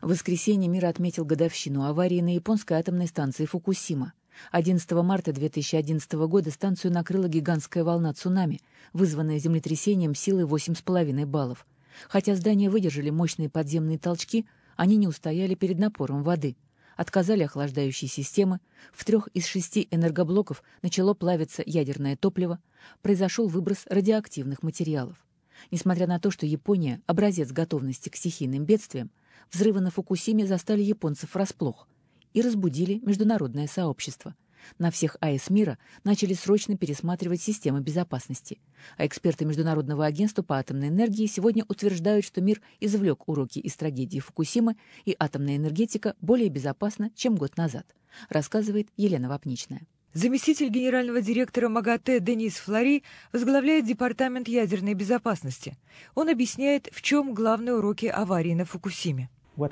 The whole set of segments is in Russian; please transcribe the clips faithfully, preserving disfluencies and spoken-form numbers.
В воскресенье мир отметил годовщину аварии на японской атомной станции Фукусима. одиннадцатого марта две тысячи одиннадцатого года станцию накрыла гигантская волна цунами, вызванная землетрясением силой восемь с половиной баллов. Хотя здания выдержали мощные подземные толчки, они не устояли перед напором воды. Отказали охлаждающие системы, в трех из шести энергоблоков начало плавиться ядерное топливо, произошел выброс радиоактивных материалов. Несмотря на то, что Япония – образец готовности к стихийным бедствиям, взрывы на Фукусиме застали японцев врасплох и разбудили международное сообщество. На всех АЭС мира начали срочно пересматривать системы безопасности. А эксперты Международного агентства по атомной энергии сегодня утверждают, что мир извлек уроки из трагедии Фукусимы, и атомная энергетика более безопасна, чем год назад, рассказывает Елена Вапничная. Заместитель генерального директора МАГАТЭ Денис Флори возглавляет Департамент ядерной безопасности. Он объясняет, в чем главные уроки аварии на Фукусиме.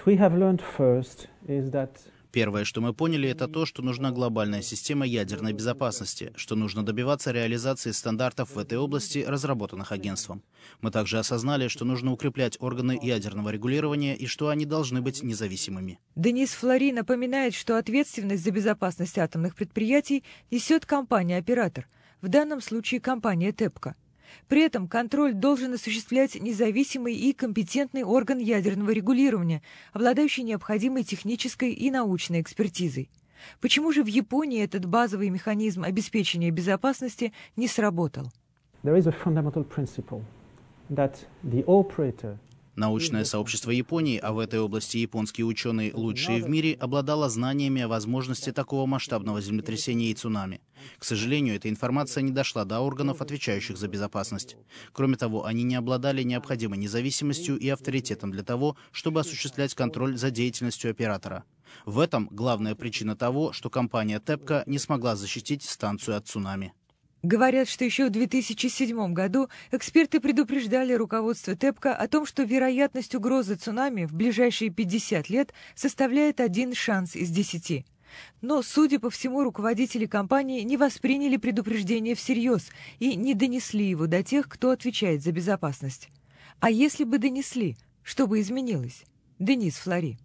Первое, что мы поняли, это то, что нужна глобальная система ядерной безопасности, что нужно добиваться реализации стандартов в этой области, разработанных агентством. Мы также осознали, что нужно укреплять органы ядерного регулирования и что они должны быть независимыми. Денис Флори напоминает, что ответственность за безопасность атомных предприятий несет компания-оператор, в данном случае компания ТЭПКО. При этом контроль должен осуществлять независимый и компетентный орган ядерного регулирования, обладающий необходимой технической и научной экспертизой. Почему же в Японии этот базовый механизм обеспечения безопасности не сработал? Научное сообщество Японии, а в этой области японские ученые лучшие в мире, обладало знаниями о возможности такого масштабного землетрясения и цунами. К сожалению, эта информация не дошла до органов, отвечающих за безопасность. Кроме того, они не обладали необходимой независимостью и авторитетом для того, чтобы осуществлять контроль за деятельностью оператора. В этом главная причина того, что компания ТЭПКО не смогла защитить станцию от цунами. Говорят, что еще в две тысячи седьмом году эксперты предупреждали руководство ТЭПКО о том, что вероятность угрозы цунами в ближайшие пятьдесят лет составляет один шанс из десяти. Но, судя по всему, руководители компании не восприняли предупреждение всерьез и не донесли его до тех, кто отвечает за безопасность. А если бы донесли, что бы изменилось? Денис Флори.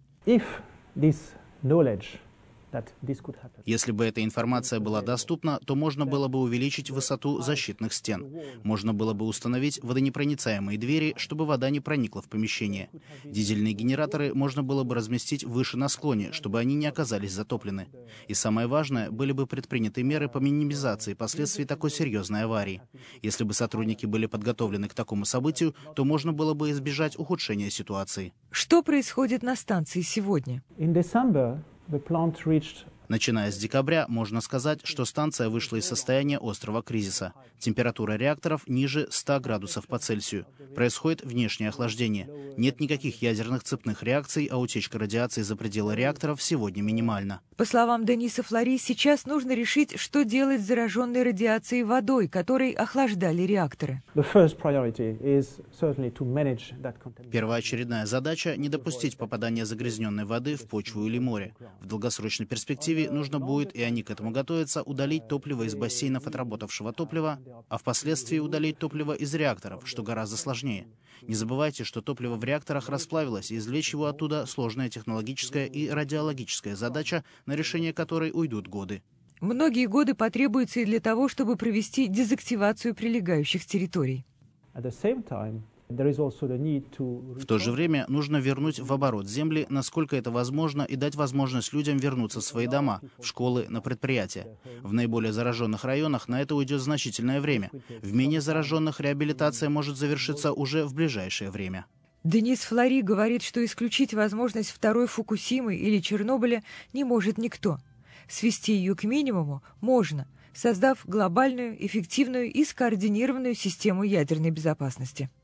Если бы эта информация была доступна, то можно было бы увеличить высоту защитных стен. Можно было бы установить водонепроницаемые двери, чтобы вода не проникла в помещение. Дизельные генераторы можно было бы разместить выше на склоне, чтобы они не оказались затоплены. И самое важное, были бы предприняты меры по минимизации последствий такой серьезной аварии. Если бы сотрудники были подготовлены к такому событию, то можно было бы избежать ухудшения ситуации. Что происходит на станции сегодня? Начиная с декабря, можно сказать, что станция вышла из состояния острого кризиса. Температура реакторов ниже ста градусов по Цельсию. Происходит внешнее охлаждение. Нет никаких ядерных цепных реакций, а утечка радиации за пределы реакторов сегодня минимальна. По словам Дениса Флори, сейчас нужно решить, что делать с зараженной радиацией водой, которой охлаждали реакторы. Первоочередная задача – не допустить попадания загрязненной воды в почву или море. В долгосрочной перспективе нужно будет, и они к этому готовятся, удалить топливо из бассейнов отработавшего топлива, а впоследствии удалить топливо из реакторов, что гораздо сложнее. Не забывайте, что топливо в реакторах расплавилось, и извлечь его оттуда сложная технологическая и радиологическая задача, на решение которой уйдут годы. Многие годы потребуются и для того, чтобы провести дезактивацию прилегающих территорий. В то же время нужно вернуть в оборот земли, насколько это возможно, и дать возможность людям вернуться в свои дома, в школы, на предприятия. В наиболее зараженных районах на это уйдет значительное время. В менее зараженных реабилитация может завершиться уже в ближайшее время. Денис Флори говорит, что исключить возможность второй Фукусимы или Чернобыля не может никто. Свести ее к минимуму можно, создав глобальную, эффективную и скоординированную систему ядерной безопасности.